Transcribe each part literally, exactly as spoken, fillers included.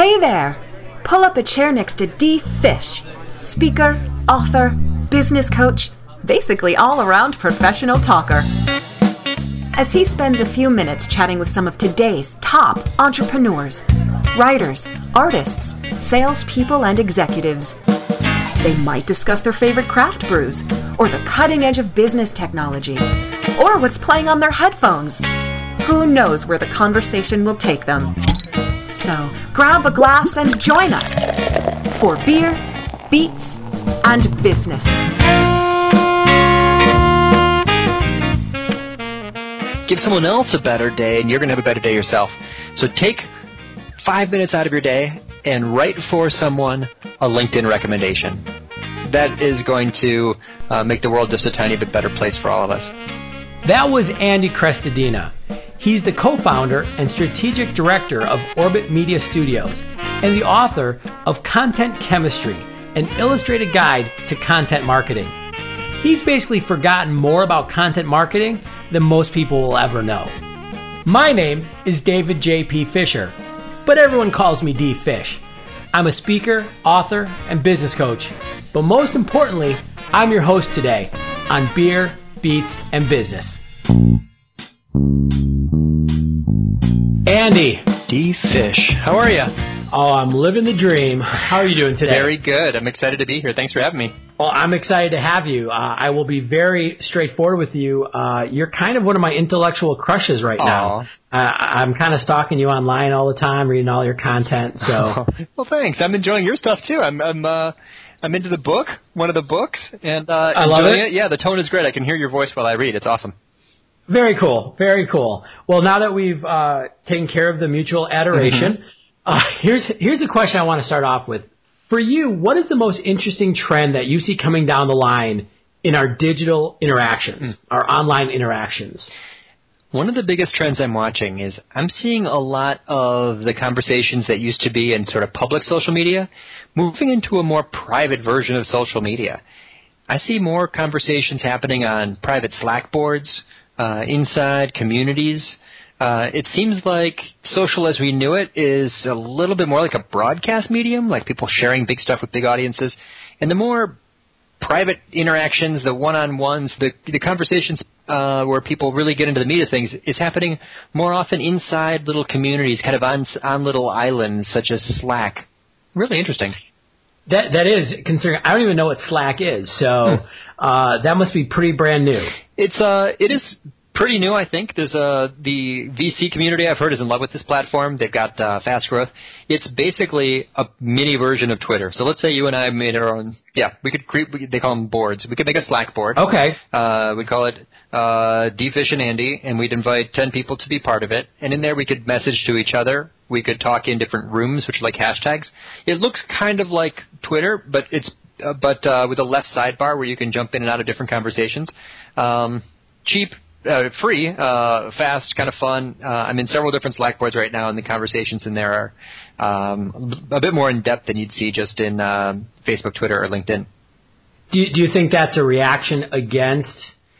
Hey there! Pull up a chair next to Dee Fish, speaker, author, business coach, basically all-around professional talker. As he spends a few minutes chatting with some of today's top entrepreneurs, writers, artists, salespeople, and executives. They might discuss their favorite craft brews, or the cutting edge of business technology, or what's playing on their headphones. Who knows where the conversation will take them? So, grab a glass and join us for Beer, Beats, and Business. Give someone else a better day, and you're going to have a better day yourself. So take five minutes out of your day and write for someone a LinkedIn recommendation. That is going to uh, make the world just a tiny bit better place for all of us. That was Andy Crestodina. He's the co-founder and strategic director of Orbit Media Studios and the author of Content Chemistry, an illustrated guide to content marketing. He's basically forgotten more about content marketing than most people will ever know. My name is David J P. Fisher, but everyone calls me D Fish. I'm a speaker, author, and business coach, but most importantly, I'm your host today on Beer, Beats, and Business. Andy. D Fish, how are you? Oh, I'm living the dream. How are you doing today? Very good. I'm excited to be here. Thanks for having me. Well, I'm excited to have you. Uh, I will be very straightforward with you. Uh, you're kind of one of my intellectual crushes right Aww. now. Uh, I'm kind of stalking you online all the time, reading all your content. So, well, thanks. I'm enjoying your stuff too. I'm I'm uh, I'm into the book, one of the books, and uh, I love it. it. Yeah, the tone is great. I can hear your voice while I read. It's awesome. Very cool. Very cool. Well, now that we've uh, taken care of the mutual adoration, mm-hmm. uh, here's here's the question I want to start off with. For you, what is the most interesting trend that you see coming down the line in our digital interactions, mm. our online interactions? One of the biggest trends I'm watching is I'm seeing a lot of the conversations that used to be in sort of public social media moving into a more private version of social media. I see more conversations happening on private Slack boards, uh, inside communities. Uh, it seems like social as we knew it is a little bit more like a broadcast medium, like people sharing big stuff with big audiences. And the more private interactions, the one-on-ones, the, the conversations uh, where people really get into the meat of things is happening more often inside little communities, kind of on, on little islands such as Slack. Really interesting. That That is, considering I don't even know what Slack is, so hmm. uh, that must be pretty brand new. It's uh, it is pretty new, I think. There's uh, the V C community I've heard is in love with this platform. They've got uh, fast growth. It's basically a mini version of Twitter. So let's say you and I made our own. Yeah, we could create. We, they call them boards. We could make a Slack board. Okay. Uh, we'd call it uh, D Fish and Andy, and we'd invite ten people to be part of it. And in there, we could message to each other. We could talk in different rooms, which are like hashtags. It looks kind of like Twitter, but it's uh, but uh, with a left sidebar where you can jump in and out of different conversations. Um, cheap. Uh, free, uh, fast, kind of fun. Uh, I'm in several different Slack boards right now, and the conversations in there are um, a bit more in depth than you'd see just in uh, Facebook, Twitter, or LinkedIn. Do you, do you think that's a reaction against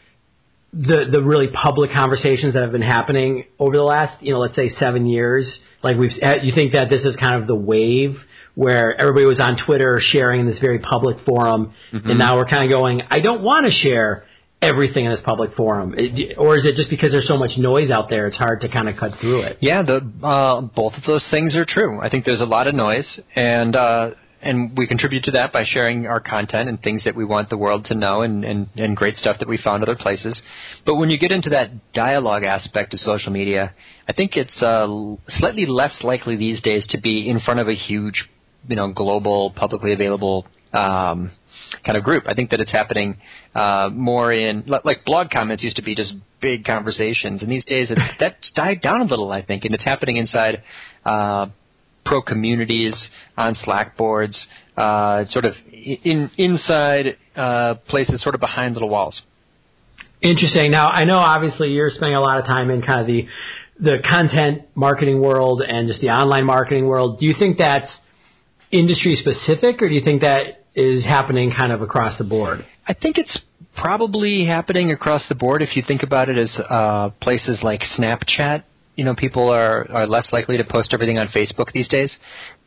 the the really public conversations that have been happening over the last, you know, let's say seven years? Like we've, you think that this is kind of the wave where everybody was on Twitter sharing in this very public forum, mm-hmm. and now we're kind of going, I don't want to share everything in this public forum, it, or is it just because there's so much noise out there, it's hard to kind of cut through it? Yeah, the, uh, both of those things are true. I think there's a lot of noise, and uh, and we contribute to that by sharing our content and things that we want the world to know, and, and, and great stuff that we found other places. But when you get into that dialogue aspect of social media, I think it's uh, slightly less likely these days to be in front of a huge, you know, global, publicly available um kind of group. I think that it's happening uh, more in, like blog comments used to be just big conversations, and these days it, that's died down a little, I think, and it's happening inside uh, pro communities, on Slack boards, uh, sort of in inside uh, places sort of behind little walls. Interesting. Now, I know obviously you're spending a lot of time in kind of the, the content marketing world and just the online marketing world. Do you think that's industry specific, or do you think that is happening kind of across the board? I think it's probably happening across the board. If you think about it as uh, places like Snapchat, you know, people are, are less likely to post everything on Facebook these days.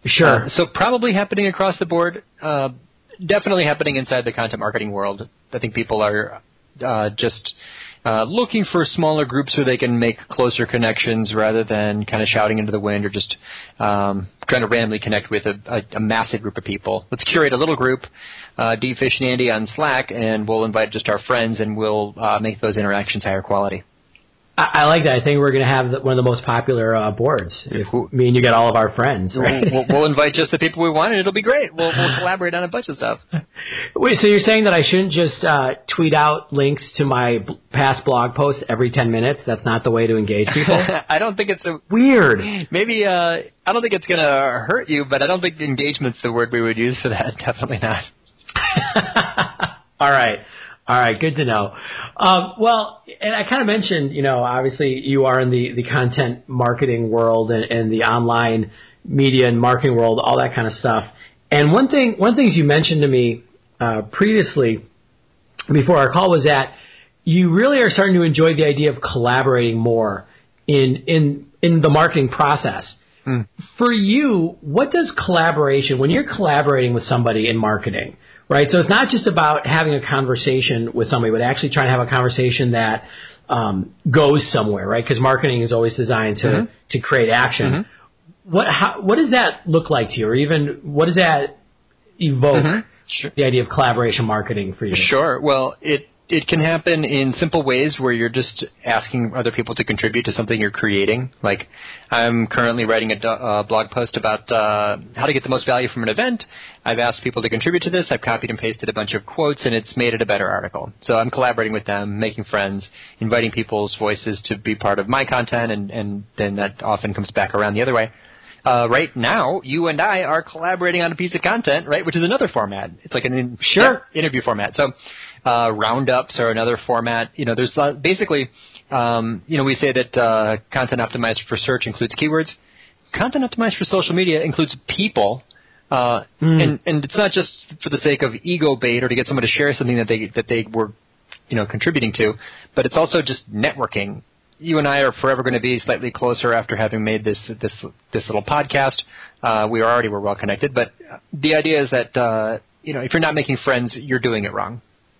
Sure. Uh, so probably happening across the board. Uh, definitely happening inside the content marketing world. I think people are uh, just uh, looking for smaller groups where they can make closer connections rather than kind of shouting into the wind or just um, trying to randomly connect with a, a, a massive group of people. Let's curate a little group, uh, D-Fish and Andy on Slack, and we'll invite just our friends, and we'll uh, make those interactions higher quality. I, I like that. I think we're going to have the, one of the most popular uh, boards. If me and you get all of our friends, right? We'll, we'll invite just the people we want, and it'll be great. We'll, we'll collaborate on a bunch of stuff. Wait, so you're saying that I shouldn't just uh, tweet out links to my b- past blog posts every ten minutes? That's not the way to engage people? I don't think it's a... Weird. Maybe, uh, I don't think it's going to hurt you, but I don't think engagement's the word we would use for that. Definitely not. All right. All right, good to know. Um, well, and I kind of mentioned, you know, obviously you are in the, the content marketing world and, and the online media and marketing world, all that kind of stuff. And one thing, one of the things you mentioned to me uh, previously, before our call, was that you really are starting to enjoy the idea of collaborating more in in in the marketing process. Mm. For you, what does collaboration, when you're collaborating with somebody in marketing, right? So it's not just about having a conversation with somebody, but actually trying to have a conversation that um, goes somewhere, right? Because marketing is always designed to, mm-hmm. to create action. Mm-hmm. What how, what does that look like to you, or even what does that evoke, mm-hmm. sure. the idea of collaboration marketing for you? Sure. Well, it it can happen in simple ways where you're just asking other people to contribute to something you're creating. Like, I'm currently writing a uh, blog post about uh, how to get the most value from an event. I've asked people to contribute to this. I've copied and pasted a bunch of quotes, and it's made it a better article. So I'm collaborating with them, making friends, inviting people's voices to be part of my content, and, and then that often comes back around the other way. Uh, right now, you and I are collaborating on a piece of content, right, which is another format. It's like an in- sure. yeah, interview format. So uh, roundups are another format. You know, there's uh, basically, um, you know, we say that uh, content optimized for search includes keywords. Content optimized for social media includes people, uh, mm. and and it's not just for the sake of ego bait or to get someone to share something that they that they were, you know, contributing to, but it's also just networking. You and I are forever going to be slightly closer after having made this this this little podcast. Uh, we already were well connected, but the idea is that uh, you know, if you're not making friends, you're doing it wrong.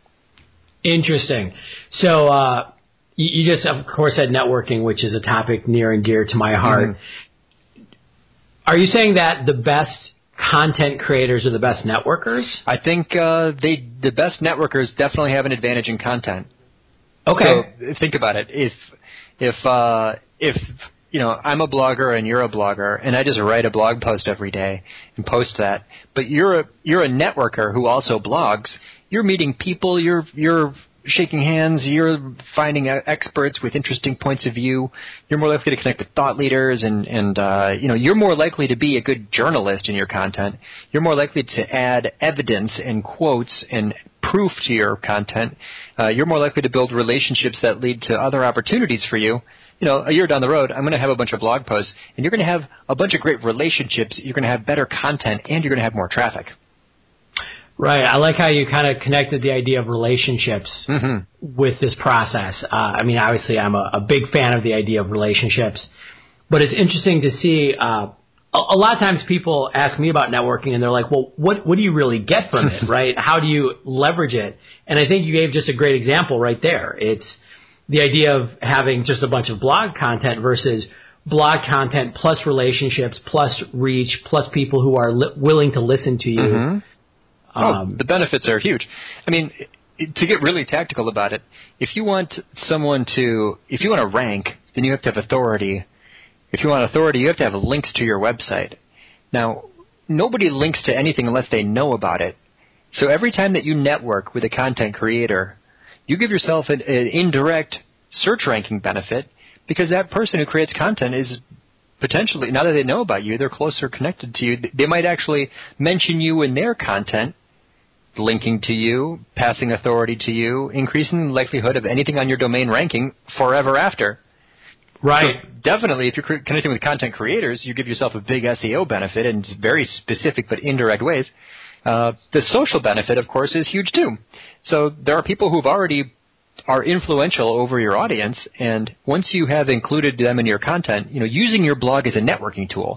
Interesting. So uh, you, you just, of course, said networking, which is a topic near and dear to my heart. Mm-hmm. Are you saying that the best content creators are the best networkers? I think uh, they the best networkers definitely have an advantage in content. Okay. So think about it. If If, uh, if, you know, I'm a blogger and you're a blogger and I just write a blog post every day and post that, but you're a, you're a networker who also blogs, you're meeting people, you're, you're shaking hands, you're finding experts with interesting points of view, you're more likely to connect with thought leaders and, and, uh, you know, you're more likely to be a good journalist in your content. You're more likely to add evidence and quotes and proof to your content. Uh, you're more likely to build relationships that lead to other opportunities for you. You know, a year down the road, I'm going to have a bunch of blog posts, and you're going to have a bunch of great relationships. You're going to have better content, and you're going to have more traffic. Right. I like how you kind of connected the idea of relationships mm-hmm. with this process. Uh, I mean, obviously, I'm a, a big fan of the idea of relationships, but it's interesting to see. Uh, A lot of times people ask me about networking and they're like, well, what, what do you really get from it, right? How do you leverage it? And I think you gave just a great example right there. It's the idea of having just a bunch of blog content versus blog content plus relationships plus reach plus people who are li- willing to listen to you. Mm-hmm. Um, oh, the benefits are huge. I mean, to get really tactical about it, if you want someone to, if you want to rank, then you have to have authority. If you want authority, you have to have links to your website. Now, nobody links to anything unless they know about it. So every time that you network with a content creator, you give yourself an, an indirect search ranking benefit because that person who creates content is potentially, now that they know about you, they're closer connected to you. They might actually mention you in their content, linking to you, passing authority to you, increasing the likelihood of anything on your domain ranking forever after. Right. So definitely, if you're connecting with content creators, you give yourself a big S E O benefit in very specific but indirect ways. Uh, the social benefit, of course, is huge too. So there are people who've already are influential over your audience, and once you have included them in your content, you know, using your blog as a networking tool,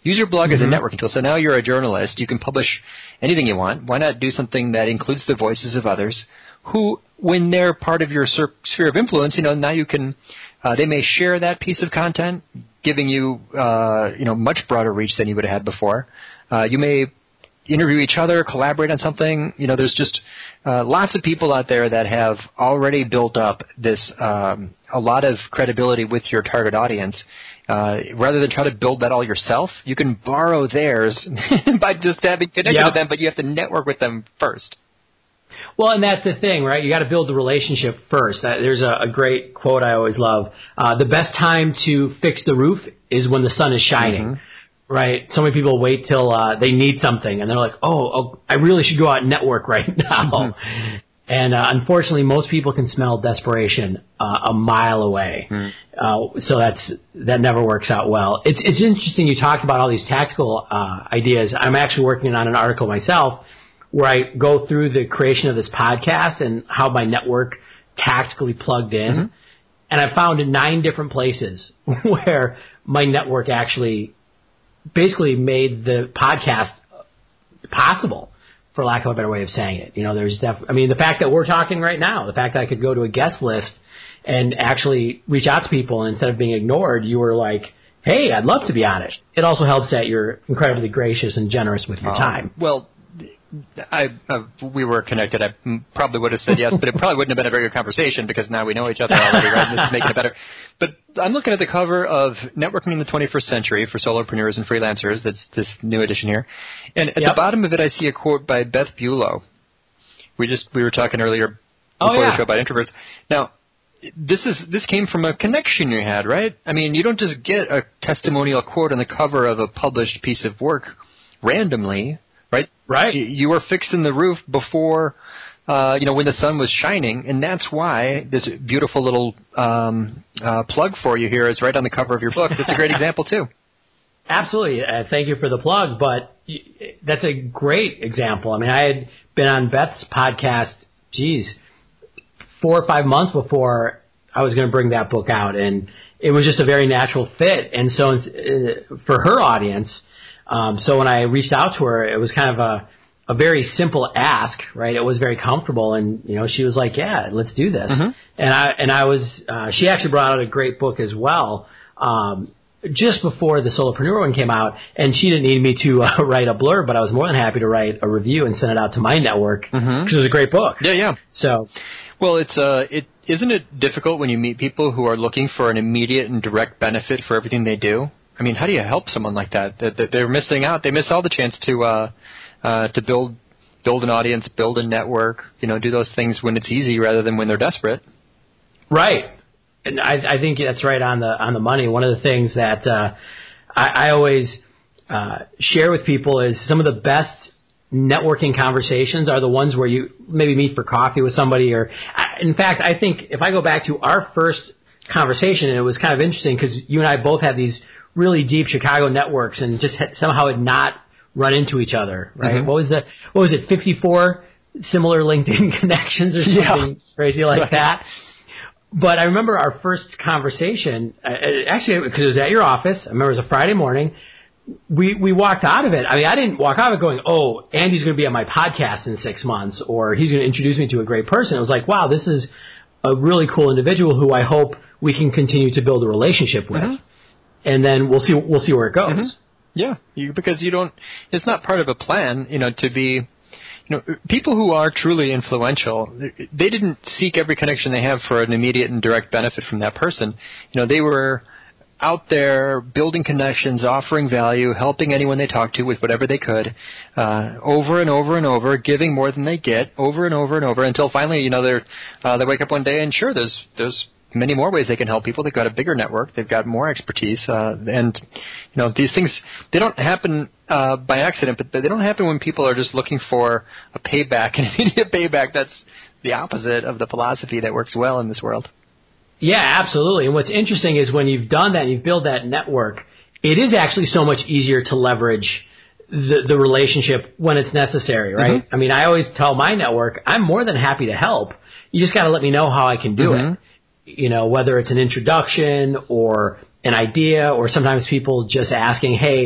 Use your blog mm-hmm. as a networking tool. So now you're a journalist. You can publish anything you want. Why not do something that includes the voices of others who, when they're part of your sphere of influence, you know, now you can, uh, they may share that piece of content, giving you, uh, you know, much broader reach than you would have had before. Uh, you may interview each other, collaborate on something. You know, there's just uh, lots of people out there that have already built up this um, a lot of credibility with your target audience. Uh, rather than try to build that all yourself, you can borrow theirs by just having connected yep. with them, but you have to network with them first. Well, and that's the thing, right? You got to build the relationship first. Uh, there's a, a great quote I always love. Uh, the best time to fix the roof is when the sun is shining. Mm-hmm. Right. So many people wait till uh, they need something, and they're like, oh, oh, I really should go out and network right now. Mm-hmm. And uh, unfortunately, most people can smell desperation uh, a mile away. Mm. Uh, so that's that never works out well. It's, it's interesting you talked about all these tactical uh, ideas. I'm actually working on an article myself where I go through the creation of this podcast and how my network tactically plugged in. Mm-hmm. And I found in nine different places where my network actually basically made the podcast possible, for lack of a better way of saying it. You know, there's def- I mean, the fact that we're talking right now, the fact that I could go to a guest list and actually reach out to people, and instead of being ignored, you were like, hey, I'd love to be on it. It also helps that you're incredibly gracious and generous with your um, time. Well, I, uh, we were connected. I probably would have said yes, but it probably wouldn't have been a very good conversation because now we know each other already, right? And this is making it better. But I'm looking at the cover of Networking in the twenty-first Century for Solopreneurs and Freelancers. That's this new edition here. And at yep. the bottom of it, I see a quote by Beth Buelow. We just we were talking earlier before oh, yeah. the show about introverts. Now, this is this came from a connection you had, right? I mean, you don't just get a testimonial quote on the cover of a published piece of work randomly. Right, right. You were fixing the roof before, uh, you know, when the sun was shining, and that's why this beautiful little um, uh, plug for you here is right on the cover of your book. That's a great example too. Absolutely, uh, thank you for the plug. But that's a great example. I mean, I had been on Beth's podcast, geez, four or five months before I was going to bring that book out, and it was just a very natural fit. And so, uh, for her audience. Um, so when I reached out to her, it was kind of a, a very simple ask, right? It was very comfortable, and you know, she was like, "Yeah, let's do this." Mm-hmm. And I and I was. Uh, she actually brought out a great book as well, um, just before the Solopreneur one came out, and she didn't need me to uh, write a blurb, but I was more than happy to write a review and send it out to my network because mm-hmm. it was a great book. Yeah, yeah. So, well, it's uh, it isn't it difficult when you meet people who are looking for an immediate and direct benefit for everything they do? I mean, how do you help someone like that? That they're missing out. They miss all the chance to uh, uh, to build build an audience, build a network. You know, do those things when it's easy rather than when they're desperate. Right, and I, I think that's right on the on the money. One of the things that uh, I, I always uh, share with people is some of the best networking conversations are the ones where you maybe meet for coffee with somebody. Or, in fact, I think if I go back to our first conversation, and it was kind of interesting because you and I both had these really deep Chicago networks and just had, somehow had not run into each other, right? Mm-hmm. What was the, what was it, fifty-four similar LinkedIn connections or something yeah. crazy like right. that? But I remember our first conversation, uh, actually, because it was at your office. I remember it was a Friday morning. We we walked out of it. I mean, I didn't walk out of it going, oh, Andy's going to be on my podcast in six months, or he's going to introduce me to a great person. It was like, wow, this is a really cool individual who I hope we can continue to build a relationship with. Mm-hmm. And then we'll see. We'll see where it goes. Mm-hmm. Yeah, you, because you don't. It's not part of a plan, you know, to be. You know, people who are truly influential, they didn't seek every connection they have for an immediate and direct benefit from that person. You know, they were out there building connections, offering value, helping anyone they talked to with whatever they could, uh, over and over and over, giving more than they get, over and over and over, until finally, you know, they're uh, they wake up one day and sure, there's there's. many more ways they can help people. They've got a bigger network. They've got more expertise. Uh, and, you know, these things, they don't happen uh, by accident, but they don't happen when people are just looking for a payback, an immediate payback. That's the opposite of the philosophy that works well in this world. Yeah, absolutely. And what's interesting is when you've done that and you've built that network, it is actually so much easier to leverage the, the relationship when it's necessary, right? Mm-hmm. I mean, I always tell my network, I'm more than happy to help. You just got to let me know how I can do mm-hmm. it. You know, whether it's an introduction or an idea, or sometimes people just asking, hey,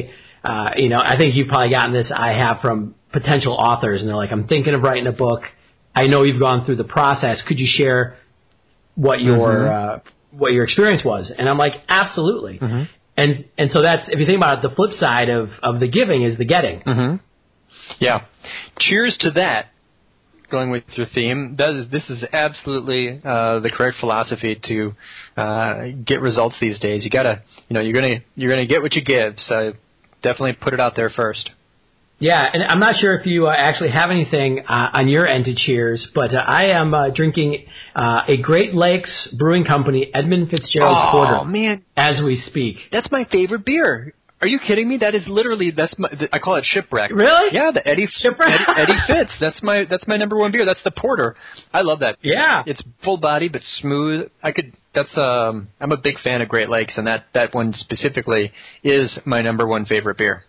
uh, you know, I think you've probably gotten this, I have, from potential authors, and they're like, I'm thinking of writing a book. I know you've gone through the process. Could you share what your mm-hmm. uh, what your experience was? And I'm like, absolutely. Mm-hmm. And and so that's, if you think about it, the flip side of, of the giving is the getting. Mm-hmm. Yeah. Cheers to that. Going with your theme, that is, this is absolutely uh, the correct philosophy to uh, get results these days. You gotta, you know, you're gonna you're gonna get what you give. So definitely put it out there first. Yeah, and I'm not sure if you uh, actually have anything uh, on your end to cheers, but uh, I am uh, drinking uh, a Great Lakes Brewing Company Edmund Fitzgerald oh, Porter. Oh man, as we speak. That's my favorite beer. Are you kidding me? That is literally, that's my, I call it Shipwreck. Really? Yeah, the Eddie Shipwreck. Eddie, Eddie Fitz. That's my that's my number one beer. That's the porter. I love that. Yeah. It's full body but smooth. I could. That's um. I'm a big fan of Great Lakes, and that that one specifically is my number one favorite beer.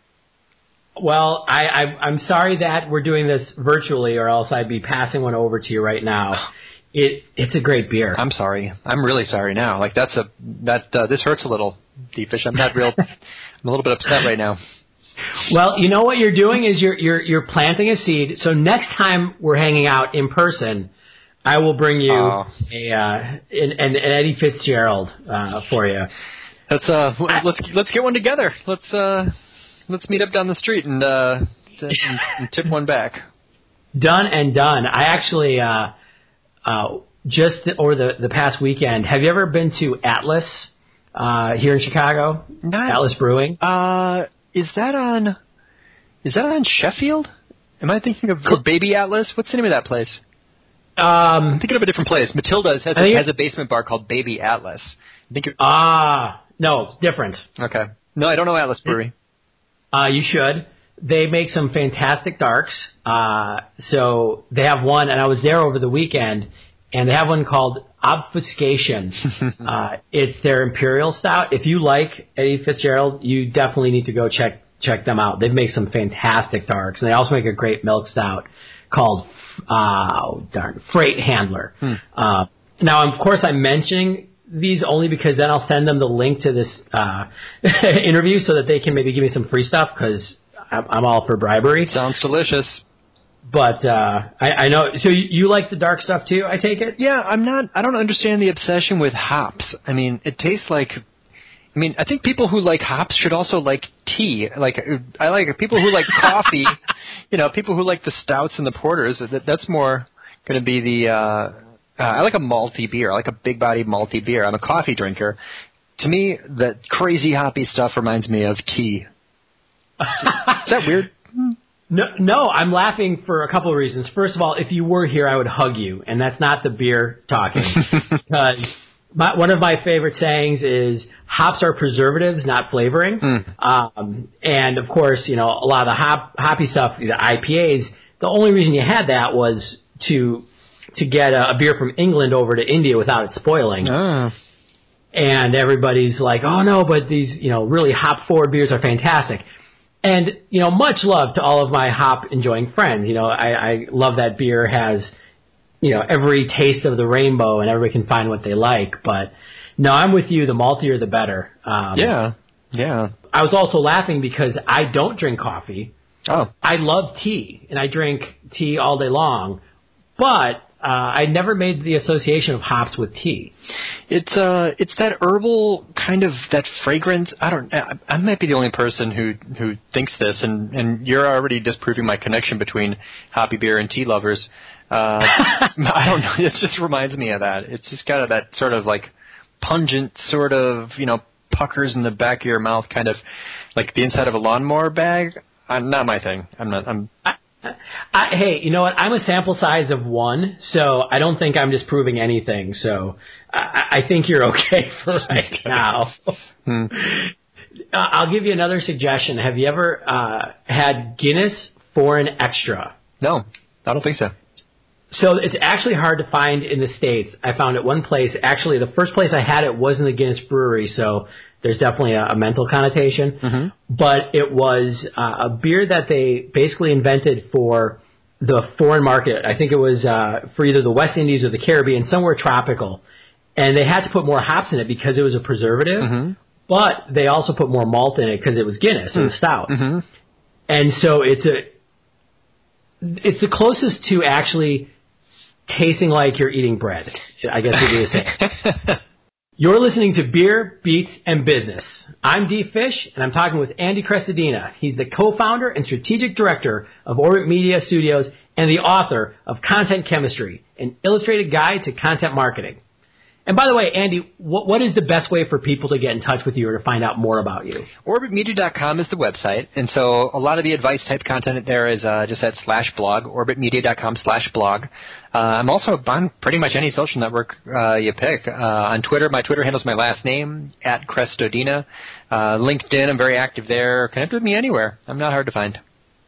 Well, I, I I'm sorry that we're doing this virtually, or else I'd be passing one over to you right now. It it's a great beer. I'm sorry. I'm really sorry now. Like that's a that uh, this hurts a little, D-Fish. I'm not real. I'm a little bit upset right now. Well, you know what you're doing is you're you're you're planting a seed. So next time we're hanging out in person, I will bring you oh. a uh, an, an Eddie Fitzgerald uh, for you. Let's uh let's let's get one together. Let's uh let's meet up down the street and uh and, and tip one back. Done and done. I actually uh uh just over the the past weekend. Have you ever been to Atlas? Uh, here in Chicago, Not, Atlas Brewing. Uh, is that on? Is that on Sheffield? Am I thinking of or Baby Atlas? What's the name of that place? Um, I'm thinking of a different place. Matilda's has, a, has a basement bar called Baby Atlas. I think ah, no, different. Okay, no, I don't know Atlas Brewery. Uh, you should. They make some fantastic darks. Uh, so they have one, and I was there over the weekend, and they have one called Obfuscation. uh, it's their Imperial Stout. If you like Eddie Fitzgerald, you definitely need to go check check them out. They make some fantastic darks, and they also make a great milk stout called uh, oh, darn, Freight Handler. Hmm. Uh, now, of course, I'm mentioning these only because then I'll send them the link to this uh, interview so that they can maybe give me some free stuff, because I'm, I'm all for bribery. Sounds delicious. But uh, I, I know. So you, you like the dark stuff too? I take it. Yeah, I'm not. I don't understand the obsession with hops. I mean, it tastes like. I mean, I think people who like hops should also like tea. Like I like people who like coffee. You know, people who like the stouts and the porters. That, that's more going to be the. Uh, uh, I like a malty beer. I like a big body malty beer. I'm a coffee drinker. To me, that crazy hoppy stuff reminds me of tea. Is that weird? No, no, I'm laughing for a couple of reasons. First of all, if you were here, I would hug you, and that's not the beer talking. Because my, one of my favorite sayings is, hops are preservatives, not flavoring. Mm. Um, and, of course, you know, a lot of the hop, hoppy stuff, the I P As, the only reason you had that was to to get a, a beer from England over to India without it spoiling. Oh. And everybody's like, oh, no, but these, you know, really hop-forward beers are fantastic. And, you know, much love to all of my hop-enjoying friends. You know, I, I love that beer has, you know, every taste of the rainbow and everybody can find what they like. But, no, I'm with you. The maltier, the better. Um, yeah, yeah. I was also laughing because I don't drink coffee. Oh. I love tea, and I drink tea all day long. But uh, I never made the association of hops with tea. It's uh, it's that herbal kind of that fragrance. I don't. I, I might be the only person who who thinks this, and, and you're already disproving my connection between hoppy beer and tea lovers. Uh, I don't know. It just reminds me of that. It's just got that sort of like pungent sort of, you know, puckers in the back of your mouth, kind of like the inside of a lawnmower bag. I'm not my thing. I'm not. I'm. I, I, hey, you know what? I'm a sample size of one, so I don't think I'm disproving anything. So I, I think you're okay for right now. Hmm. uh, I'll give you another suggestion. Have you ever uh, had Guinness Foreign Extra? No, I don't think so. So it's actually hard to find in the States. I found it one place. Actually, the first place I had it was in the Guinness Brewery, so there's definitely a, a mental connotation. Mm-hmm. But it was uh, a beer that they basically invented for the foreign market. I think it was uh, for either the West Indies or the Caribbean, somewhere tropical. And they had to put more hops in it because it was a preservative. Mm-hmm. but they also put more malt in it because it was Guinness, mm. it was stout. Mm-hmm. And so it's a it's the closest to actually tasting like you're eating bread, I guess would be the same. You're listening to Beer, Beats, and Business. I'm D. Fish, and I'm talking with Andy Crestodina. He's the co-founder and strategic director of Orbit Media Studios and the author of Content Chemistry, an illustrated guide to content marketing. And by the way, Andy, what, what is the best way for people to get in touch with you or to find out more about you? Orbit Media dot com is the website, and so a lot of the advice type content there is uh, just at slash blog, Orbit Media dot com slash blog. Uh, I'm also on pretty much any social network uh, you pick. Uh, on Twitter, my Twitter handle is my last name, at Crestodina. Uh, LinkedIn, I'm very active there. Connect with me anywhere. I'm not hard to find.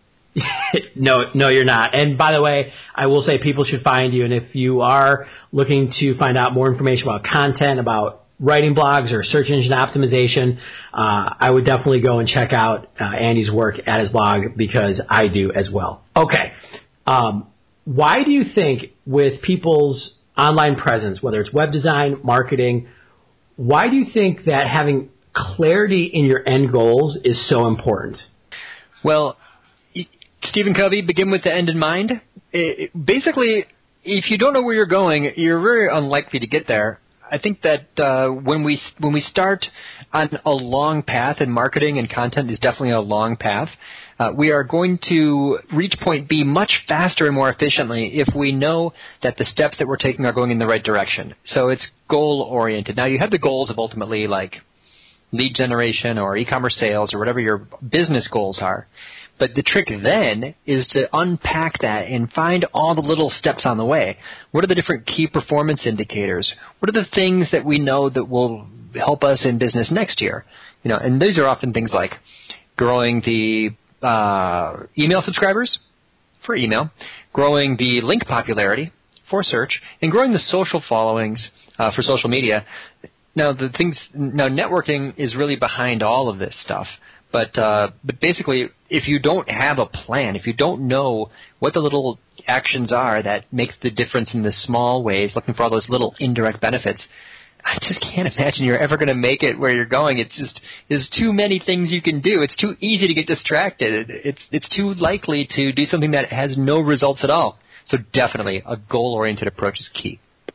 no, no, you're not. And by the way, I will say people should find you. And if you are looking to find out more information about content, about writing blogs or search engine optimization, uh, I would definitely go and check out uh, Andy's work at his blog because I do as well. Okay. Um, why do you think with people's online presence, whether it's web design, marketing, why do you think that having clarity in your end goals is so important? Well, Stephen Covey, begin with the end in mind. It, basically, if you don't know where you're going, you're very unlikely to get there. I think that uh, when we when we start on a long path, and marketing and content is definitely a long path, uh, we are going to reach point B much faster and more efficiently if we know that the steps that we're taking are going in the right direction. So it's goal-oriented. Now, you have the goals of ultimately like lead generation or e-commerce sales or whatever your business goals are. But the trick then is to unpack that and find all the little steps on the way. What are the different key performance indicators? What are the things that we know that will help us in business next year? You know, and these are often things like growing the uh, email subscribers for email, growing the link popularity for search, and growing the social followings uh, for social media. Now, the things now networking is really behind all of this stuff. But uh, but basically, if you don't have a plan, if you don't know what the little actions are that make the difference in the small ways, looking for all those little indirect benefits, I just can't imagine you're ever going to make it where you're going. It's just there's too many things you can do. It's too easy to get distracted. It's it's too likely to do something that has no results at all. So definitely, a goal-oriented approach is key.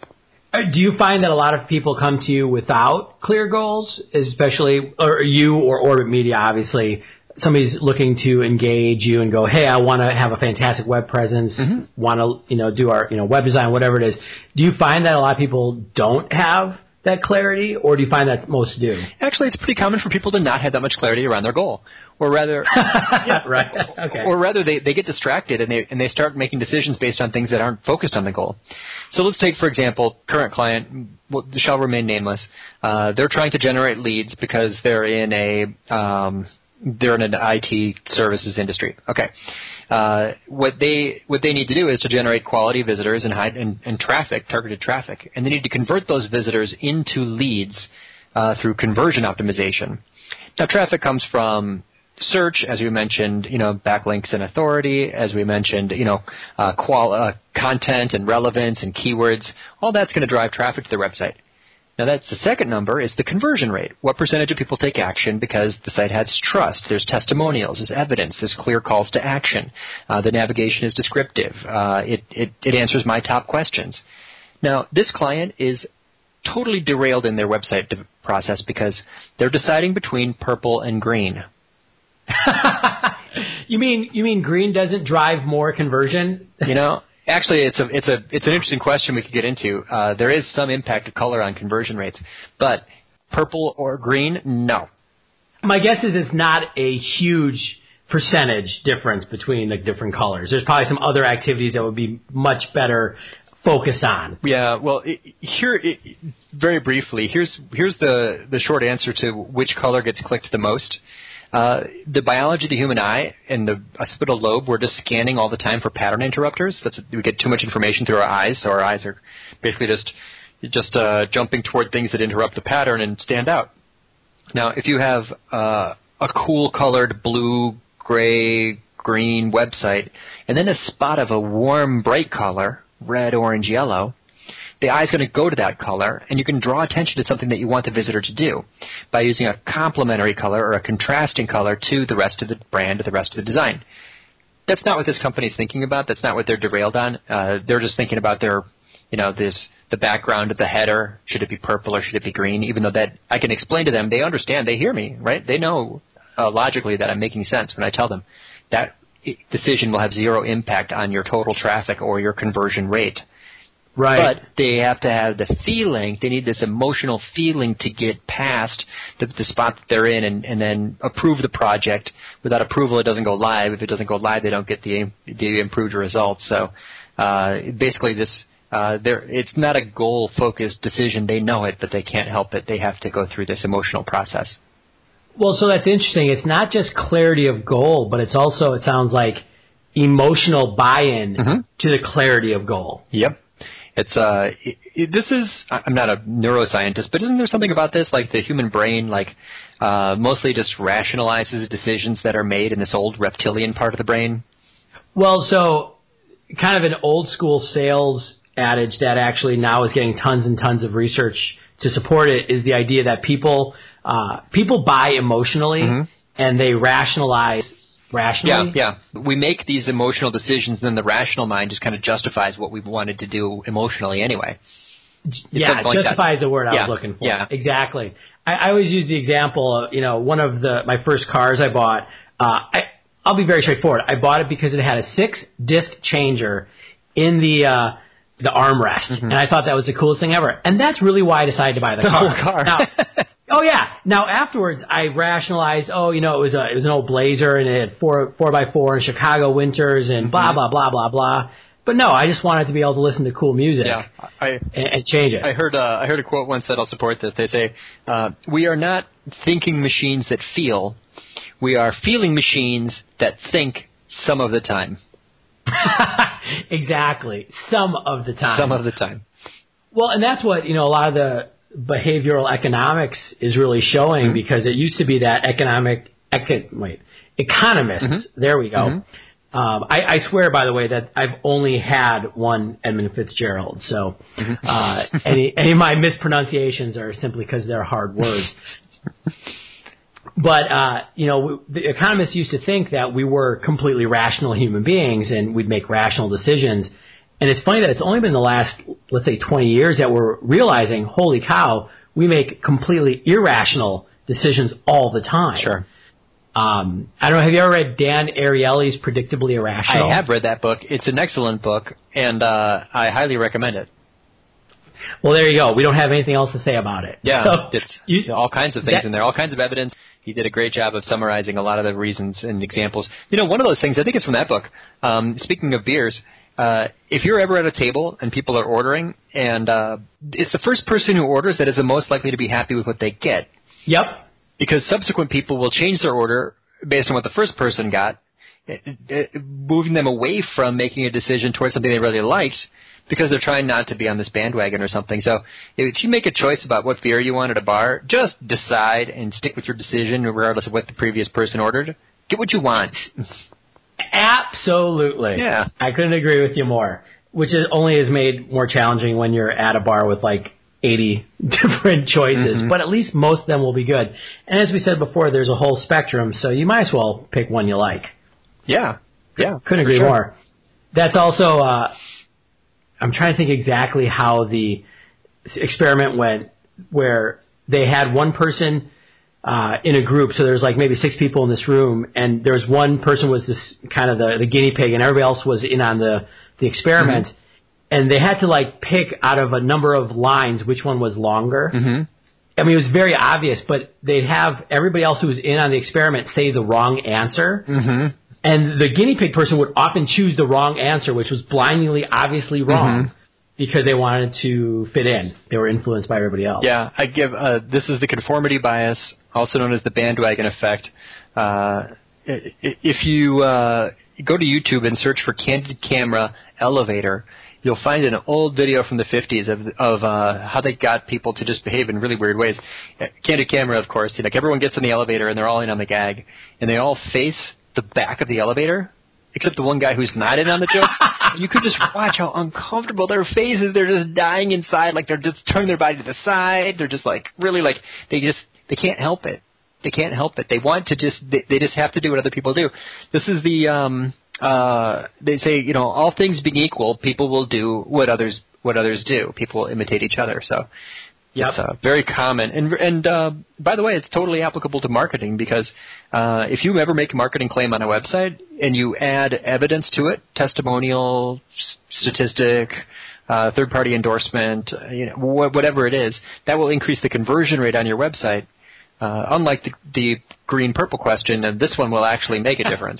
Do you find that a lot of people come to you without clear goals, especially, or you or Orbit Media, obviously, somebody's looking to engage you and go, hey, I want to have a fantastic web presence, mm-hmm. want to, you know, do our, you know, web design, whatever it is. Do you find that a lot of people don't have that clarity, or do you find that most do? Actually, it's pretty common for people to not have that much clarity around their goal. Or rather, yeah, right. Okay. Or rather, they, they get distracted and they and they start making decisions based on things that aren't focused on the goal. So let's take, for example, current client, well, shall remain nameless. Uh, they're trying to generate leads because they're in a um, they're in an I T services industry. Okay, uh, what they what they need to do is to generate quality visitors and high and, and traffic, targeted traffic, and they need to convert those visitors into leads uh, through conversion optimization. Now, traffic comes from search, as we mentioned, you know, backlinks and authority, as we mentioned, you know, uh, qual uh, content and relevance and keywords. All that's going to drive traffic to their website. Now, that's the second number is the conversion rate. What percentage of people take action because the site has trust? There's testimonials, there's evidence, there's clear calls to action. Uh, the navigation is descriptive. Uh, it, it, it answers my top questions. Now, this client is totally derailed in their website process because they're deciding between purple and green. you mean you mean green doesn't drive more conversion? You know, actually, it's a it's a it's an interesting question we could get into. Uh, there is some impact of color on conversion rates, but purple or green, no. My guess is it's not a huge percentage difference between the different colors. There's probably some other activities that would be much better focused on. Yeah, well, it, here, it, very briefly, here's here's the the short answer to which color gets clicked the most. Uh, the biology of the human eye and the occipital lobe, we're just scanning all the time for pattern interrupters. That's, we get too much information through our eyes, so our eyes are basically just just uh, jumping toward things that interrupt the pattern and stand out. Now, if you have uh, a cool-colored blue, gray, green website, and then a spot of a warm, bright color, red, orange, yellow, the eye's going to go to that color, and you can draw attention to something that you want the visitor to do by using a complementary color or a contrasting color to the rest of the brand or the rest of the design. That's not what this company's thinking about. That's not what they're derailed on. Uh, they're just thinking about their, you know, this the background of the header. Should it be purple or should it be green? Even though that I can explain to them, they understand, they hear me, right? They know uh, logically that I'm making sense when I tell them that decision will have zero impact on your total traffic or your conversion rate. Right. But they have to have the feeling, they need this emotional feeling to get past the, the spot that they're in and, and then approve the project. Without approval, it doesn't go live. If it doesn't go live, they don't get the, the improved results. So uh, basically this, uh, it's not a goal-focused decision. They know it, but they can't help it. They have to go through this emotional process. Well, so that's interesting. It's not just clarity of goal, but it's also, it sounds like, emotional buy-in mm-hmm. to the clarity of goal. Yep. It's uh, it, it, this is. I'm not a neuroscientist, but isn't there something about this, like the human brain, like uh, mostly just rationalizes decisions that are made in this old reptilian part of the brain? Well, so kind of an old school sales adage that actually now is getting tons and tons of research to support it is the idea that people uh, people buy emotionally mm-hmm. and they rationalize. Rationally? Yeah, yeah. We make these emotional decisions, and then the rational mind just kind of justifies what we wanted to do emotionally anyway. It's yeah, like justify is the word I yeah. was looking for. Yeah. Exactly. I, I always use the example of, you know, one of the my first cars I bought, uh, I, I'll be very straightforward. I bought it because it had a six-disc changer in the uh, the armrest, mm-hmm. and I thought that was the coolest thing ever. And that's really why I decided to buy the, the car. whole car. Now, Oh yeah. Now afterwards, I rationalized. Oh, you know, it was a it was an old Blazer, and it had four four by four in Chicago winters, and blah blah blah blah blah. But no, I just wanted to be able to listen to cool music. Yeah, I, and, and change it. I heard uh, I heard a quote once that'll support this. They say, uh, "We are not thinking machines that feel. We are feeling machines that think some of the time." Exactly, some of the time. Some of the time. Well, and that's what, you know, a lot of the behavioral economics is really showing, mm-hmm. because it used to be that economic, eco, wait, economists, mm-hmm. there we go. Mm-hmm. Um, I, I swear, by the way, that I've only had one Edmund Fitzgerald, so mm-hmm. uh, any, any of my mispronunciations are simply because they're hard words. But, uh, you know, the economists used to think that we were completely rational human beings and we'd make rational decisions. And it's funny that it's only been the last, let's say, twenty years that we're realizing, holy cow, we make completely irrational decisions all the time. Sure. Um, I don't know, have you ever read Dan Ariely's Predictably Irrational? I have read that book. It's an excellent book, and uh, I highly recommend it. Well, there you go. We don't have anything else to say about it. Yeah, so, it's you, all kinds of things that, in there, all kinds of evidence. He did a great job of summarizing a lot of the reasons and examples. You know, one of those things, I think it's from that book, um, speaking of beers, Uh, if you're ever at a table and people are ordering, and uh, it's the first person who orders that is the most likely to be happy with what they get. Yep. Because subsequent people will change their order based on what the first person got, it, it, moving them away from making a decision towards something they really liked because they're trying not to be on this bandwagon or something. So if you make a choice about what beer you want at a bar, just decide and stick with your decision regardless of what the previous person ordered. Get what you want. Absolutely. Yeah. I couldn't agree with you more, which is only is made more challenging when you're at a bar with like eighty different choices, mm-hmm. but at least most of them will be good. And as we said before, there's a whole spectrum, so you might as well pick one you like. Yeah. Yeah. Couldn't agree sure. more. That's also, uh, I'm trying to think exactly how the experiment went, where they had one person Uh, in a group, so there's like maybe six people in this room, and there's one person was this kind of the, the guinea pig, and everybody else was in on the, the experiment, mm-hmm. and they had to like pick out of a number of lines which one was longer. Mm-hmm. I mean, it was very obvious, but they'd have everybody else who was in on the experiment say the wrong answer, mm-hmm. and the guinea pig person would often choose the wrong answer, which was blindly, obviously wrong. Mm-hmm. Because they wanted to fit in. They were influenced by everybody else. Yeah, I give, uh, this is the conformity bias, also known as the bandwagon effect. Uh, if you uh, go to YouTube and search for Candid Camera Elevator, you'll find an old video from the fifties of, of uh, how they got people to just behave in really weird ways. Candid Camera, of course, you know, like everyone gets in the elevator and they're all in on the gag, and they all face the back of the elevator, except the one guy who's not in on the joke. you could just watch how uncomfortable their faces. They're just dying inside, like they're just turning their body to the side. They're just like really like they just they can't help it. They can't help it. They want to just they, they just have to do what other people do. This is the um uh they say, you know, all things being equal, people will do what others what others do. People will imitate each other. So Yep. It's uh, very common. And, and uh, by the way, it's totally applicable to marketing because uh, if you ever make a marketing claim on a website and you add evidence to it, testimonial, s- statistic, uh, third-party endorsement, uh, you know, wh- whatever it is, that will increase the conversion rate on your website. Uh, unlike the, the green-purple question, and this one will actually make a difference.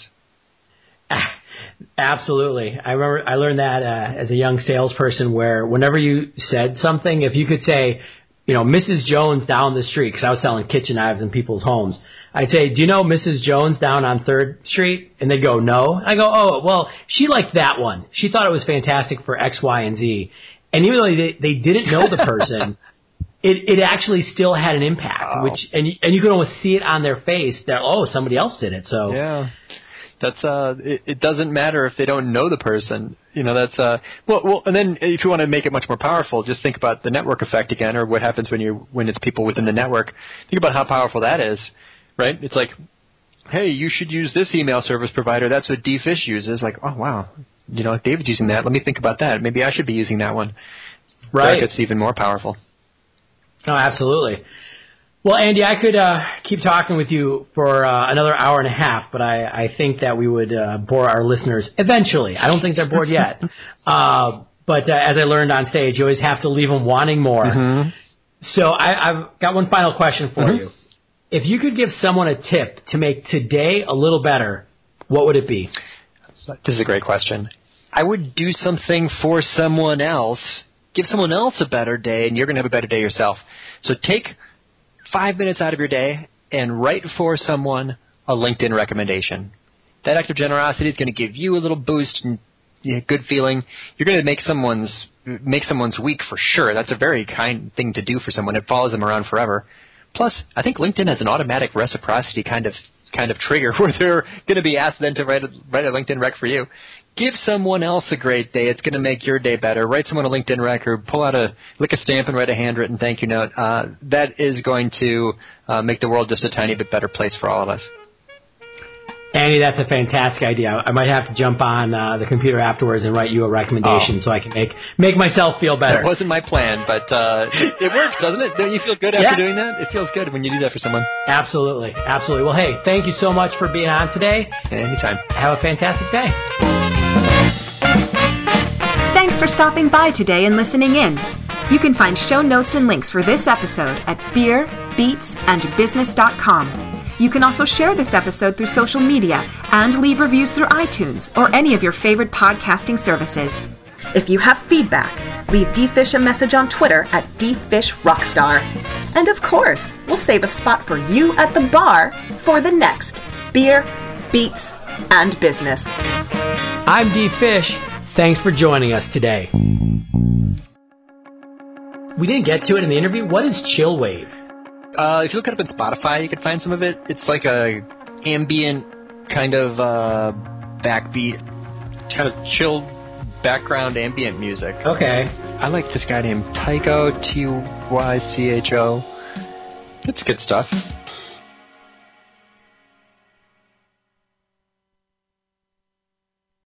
Absolutely. I remember I learned that uh, as a young salesperson where whenever you said something, if you could say, you know, Missus Jones down the street, because I was selling kitchen knives in people's homes. I'd say, do you know Missus Jones down on third Street? And they'd go, no. I go, oh, well, she liked that one. She thought it was fantastic for X, Y, and Z. And even though they, they didn't know the person, it, it actually still had an impact. Wow. Which and you, and you could almost see it on their face that, oh, somebody else did it. So yeah. That's uh, it, it doesn't matter if they don't know the person. You know, that's uh, well, well, and then if you want to make it much more powerful, just think about the network effect again, or what happens when you when it's people within the network. Think about how powerful that is, right? It's like, hey, you should use this email service provider. That's what D-Fish uses. Like, oh wow, you know, David's using that. Let me think about that. Maybe I should be using that one. Right. It's even more powerful. No, absolutely. Well, Andy, I could uh, keep talking with you for uh, another hour and a half, but I, I think that we would uh, bore our listeners eventually. I don't think they're bored yet. Uh, but uh, as I learned on stage, you always have to leave them wanting more. Mm-hmm. So I, I've got one final question for mm-hmm. you. If you could give someone a tip to make today a little better, what would it be? This is a great question. I would do something for someone else. Give someone else a better day, and you're going to have a better day yourself. So take five minutes out of your day and write for someone a LinkedIn recommendation. That act of generosity is going to give you a little boost and you know, good feeling. You're going to make someone's make someone's week for sure. That's a very kind thing to do for someone. It follows them around forever. Plus, I think LinkedIn has an automatic reciprocity kind of kind of trigger where they're going to be asked then to write a, write a LinkedIn rec for you. Give someone else a great day. It's going to make your day better. Write someone a LinkedIn rec or pull out a, lick a stamp and write a handwritten thank you note. Uh, that is going to uh, make the world just a tiny bit better place for all of us. Andy, that's a fantastic idea. I might have to jump on uh, the computer afterwards and write you a recommendation oh. so I can make make myself feel better. That wasn't my plan, but uh, it works, doesn't it? Don't you feel good after yeah. doing that? It feels good when you do that for someone. Absolutely. Absolutely. Well, hey, thank you so much for being on today. Anytime. Have a fantastic day. Thanks for stopping by today and listening in. You can find show notes and links for this episode at beer beats and business dot com. You can also share this episode through social media and leave reviews through iTunes or any of your favorite podcasting services. If you have feedback, leave D-Fish a message on Twitter at DFishRockstar. And of course, we'll save a spot for you at the bar for the next Beer, Beats, and Business. I'm D-Fish. Thanks for joining us today. We didn't get to it in the interview. What is chill wave? Uh, if you look it up on Spotify, you can find some of it. It's like a ambient kind of uh, backbeat, kind of chill background ambient music. Okay. I like this guy named Tycho, T Y C H O. It's good stuff.